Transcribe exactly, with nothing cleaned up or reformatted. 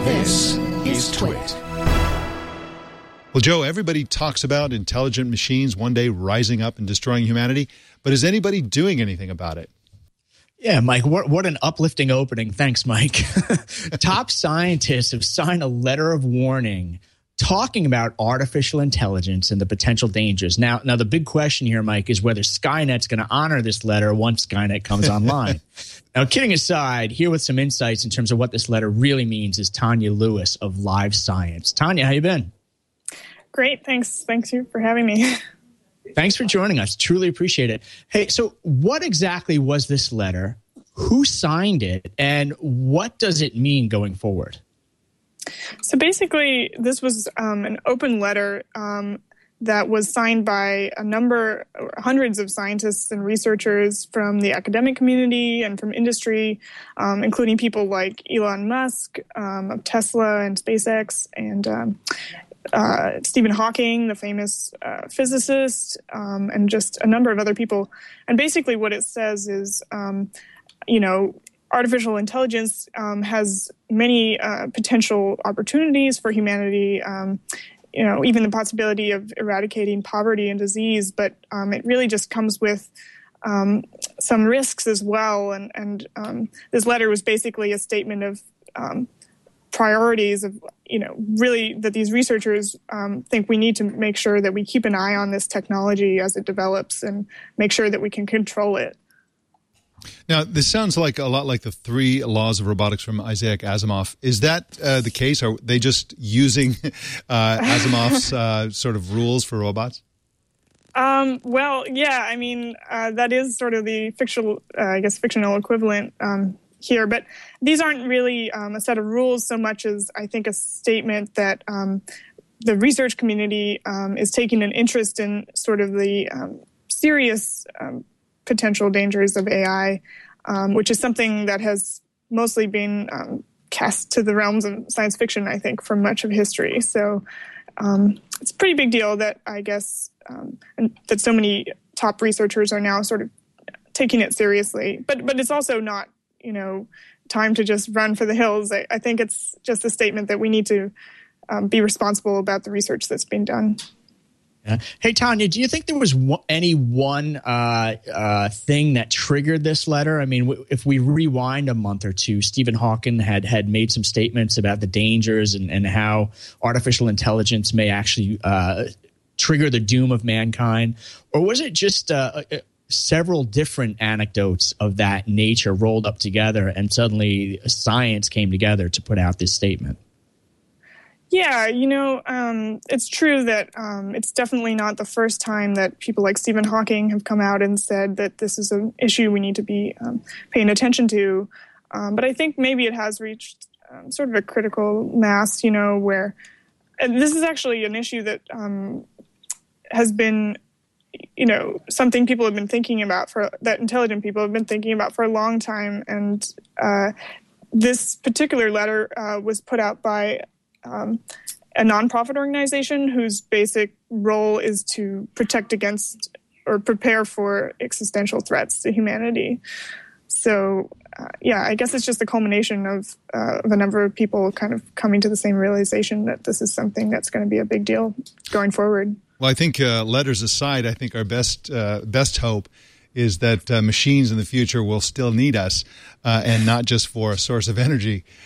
This is Twit. Well, Joe, everybody talks about intelligent machines one day rising up and destroying humanity, but is anybody doing anything about it? Yeah, Mike, what, what an uplifting opening. Thanks, Mike. Top scientists have signed a letter of warning talking about artificial intelligence and the potential dangers. Now, now the big question here, Mike, is whether Skynet's going to honor this letter once Skynet comes online. Now, kidding aside, here with some insights in terms of what this letter really means is Tanya Lewis of Live Science. Tanya, how you been? Great. Thanks. Thanks you for having me. Thanks for joining us. Truly appreciate it. Hey, so what exactly was this letter? Who signed it? And what does it mean going forward? So basically, this was um, an open letter um, that was signed by a number, hundreds of scientists and researchers from the academic community and from industry, um, including people like Elon Musk um, of Tesla and SpaceX, and um, uh, Stephen Hawking, the famous uh, physicist, um, and just a number of other people. And basically what it says is, um, you know, artificial intelligence um, has many uh, potential opportunities for humanity, um, you know, even the possibility of eradicating poverty and disease, but um, it really just comes with um, some risks as well. And, and um, this letter was basically a statement of um, priorities of, you know, really that these researchers um, think we need to make sure that we keep an eye on this technology as it develops and make sure that we can control it. Now, this sounds like a lot like the three laws of robotics from Isaac Asimov. Is that uh, the case? Are they just using uh, Asimov's uh, sort of rules for robots? Um, well, yeah, I mean, uh, that is sort of the fictional, uh, I guess, fictional equivalent um, here. But these aren't really um, a set of rules so much as, I think, a statement that um, the research community um, is taking an interest in sort of the um, serious um potential dangers of A I, um, which is something that has mostly been um, cast to the realms of science fiction, I think, for much of history. So um, it's a pretty big deal that I guess um, and that so many top researchers are now sort of taking it seriously. But but it's also not, you know, time to just run for the hills. I, I think it's just a statement that we need to um, be responsible about the research that's being done. Yeah. Hey, Tanya, do you think there was w- any one uh, uh, thing that triggered this letter? I mean, w- if we rewind a month or two, Stephen Hawking had, had made some statements about the dangers and, and how artificial intelligence may actually uh, trigger the doom of mankind. Or was it just uh, uh, several different anecdotes of that nature rolled up together and suddenly science came together to put out this statement? Yeah, you know, um, it's true that um, it's definitely not the first time that people like Stephen Hawking have come out and said that this is an issue we need to be um, paying attention to. Um, but I think maybe it has reached um, sort of a critical mass, you know, where and this is actually an issue that um, has been, you know, something people have been thinking about for that intelligent people have been thinking about for a long time. And uh, this particular letter uh, was put out by Um, a nonprofit organization whose basic role is to protect against or prepare for existential threats to humanity. So, uh, yeah, I guess it's just a culmination of, uh, of a number of people kind of coming to the same realization that this is something that's going to be a big deal going forward. Well, I think uh, letters aside, I think our best uh, best hope is that uh, machines in the future will still need us uh, and not just for a source of energy.